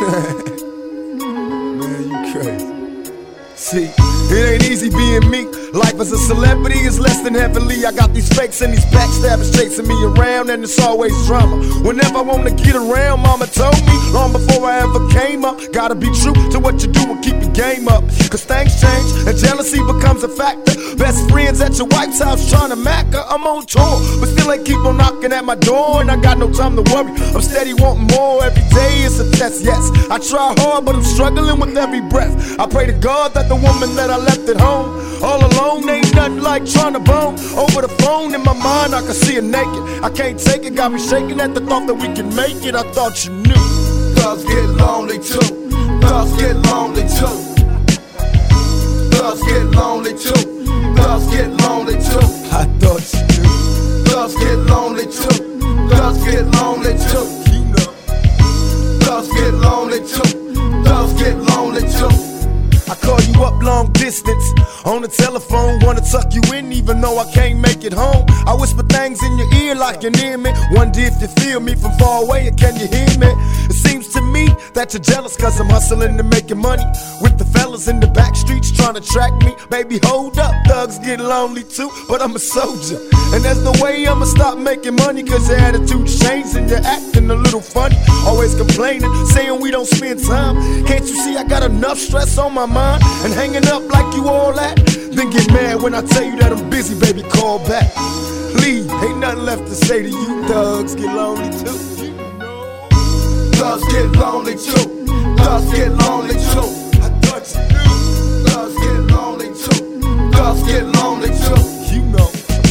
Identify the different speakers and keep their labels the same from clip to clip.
Speaker 1: Man, you crazy. See, it ain't easy being me. Life as a celebrity is less than heavenly. I got these fakes and these backstabbers chasing me around, and it's always drama. Whenever I wanna get around, mama told me long before I ever came up, gotta be true to what you do and keep your game up. Cause things change and jealousy becomes a factor. Best friends at your wife's house trying to mack her. I'm on tour, but still ain't keep on knocking at my door, and I got no time to worry. I'm steady wanting more. Every day is a test, yes. I try hard, but I'm struggling with every breath. I pray to God that the woman that I left at home all alone ain't nothing like trying to bone. Over the phone in my mind I can see her naked. I can't take it, got me shaking at the thought that we can make it. I thought you knew.
Speaker 2: Thugs get lonely too. Thugs get lonely too. Thugs get lonely too. Thugs get lonely too.
Speaker 1: I thought you knew.
Speaker 2: Thugs get lonely too. Thugs get lonely too.
Speaker 1: You know.
Speaker 2: Thugs get lonely too. Thugs get lonely too.
Speaker 1: I call you up long distance on the telephone, wanna tuck you in even though I can't make it home. I whisper things in your ear like you're near me. Wonder if you feel me from far away, or can you hear me? It seems to me that you're jealous cause I'm hustling and making money with the fellas in the back streets trying to track me. Baby, hold up, thugs get lonely too, but I'm a soldier, and there's no way I'ma stop making money cause your attitude's changed and you're acting a little funny. Always complaining, saying we don't spend time. Can't you see I got enough stress on my mind and hanging up like you all that? Then get mad when I tell you that I'm busy, baby, call back. Leave, ain't nothing left to say to you. Thugs get lonely too.
Speaker 2: Thugs get lonely too. Thugs get lonely too.
Speaker 1: I thought you knew.
Speaker 2: Thugs get lonely too. Thugs get lonely too.
Speaker 1: You know.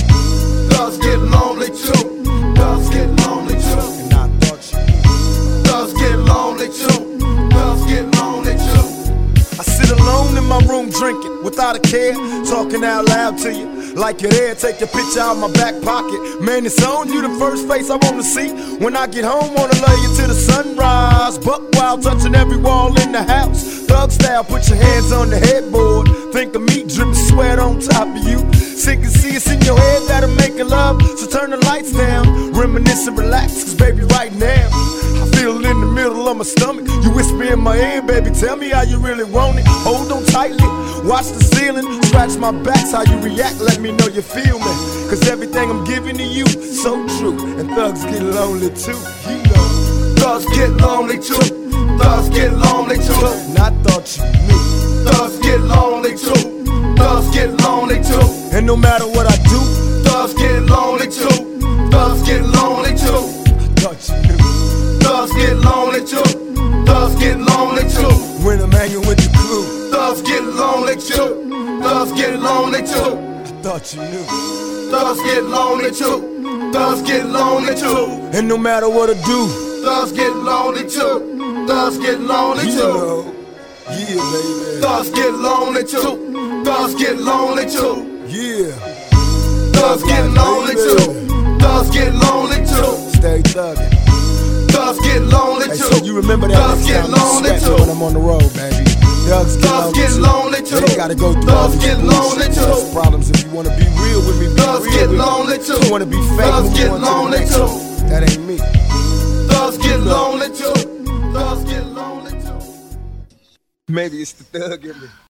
Speaker 2: Thugs get lonely too. Thugs get lonely too.
Speaker 1: And I thought you knew.
Speaker 2: Thugs get lonely too. Thugs get lonely too.
Speaker 1: I sit alone in my room drinking without a care, talking out loud to you like you're there. Take your picture out my back pocket. Man, it's on you, the first face I wanna see. When I get home, wanna love you till the sunrise. Buck wild, touching every wall in the house. Thug style, put your hands on the headboard. Think of me dripping sweat on top of you. Sink and see it's in your head that I'm making love, so turn the lights down. Reminisce and relax, cause baby right now I feel it in the middle of my stomach. You whisper in my ear, baby, tell me how you really want it. Hold on tightly, watch the ceiling, scratch my back's how you react, let me know you feel me. Cause everything I'm giving to you, so true. And thugs get lonely too, you know.
Speaker 2: Thugs get lonely too. Thugs get lonely too.
Speaker 1: And I thought you knew.
Speaker 2: Thugs get lonely too. Thugs get lonely too.
Speaker 1: And no matter what I do,
Speaker 2: thugs get lonely too. Thugs get lonely too.
Speaker 1: I thought you knew.
Speaker 2: Thugs get lonely too. Thugs get lonely too.
Speaker 1: When I'm hanging with the crew,
Speaker 2: thugs get lonely too. Thugs get lonely too.
Speaker 1: I thought you knew.
Speaker 2: Thugs get lonely too. Thugs get lonely too.
Speaker 1: And no matter what I do,
Speaker 2: thugs get lonely too. Thugs get lonely too.
Speaker 1: Know. Yeah, baby.
Speaker 2: Thugs get lonely too. Thugs get lonely too.
Speaker 1: Yeah.
Speaker 2: Thugs get lonely too. Thugs get lonely too.
Speaker 1: Stay thuggin'.
Speaker 2: Thugs get lonely
Speaker 1: Hey,
Speaker 2: too.
Speaker 1: so you remember that
Speaker 2: thugs get lonely too.
Speaker 1: when I'm on the road, baby. Thugs
Speaker 2: get lonely too.
Speaker 1: They gotta go through all
Speaker 2: thugs
Speaker 1: these
Speaker 2: get lonely too.
Speaker 1: problems. If you wanna be real with me, be
Speaker 2: thugs
Speaker 1: real
Speaker 2: get
Speaker 1: with
Speaker 2: lonely
Speaker 1: me.
Speaker 2: too.
Speaker 1: You wanna be fake,
Speaker 2: thugs
Speaker 1: move
Speaker 2: get
Speaker 1: on
Speaker 2: lonely
Speaker 1: to the next
Speaker 2: too.
Speaker 1: one. That ain't me.
Speaker 2: Thugs get lonely too. Thugs get lonely too.
Speaker 1: Maybe it's the thug in me.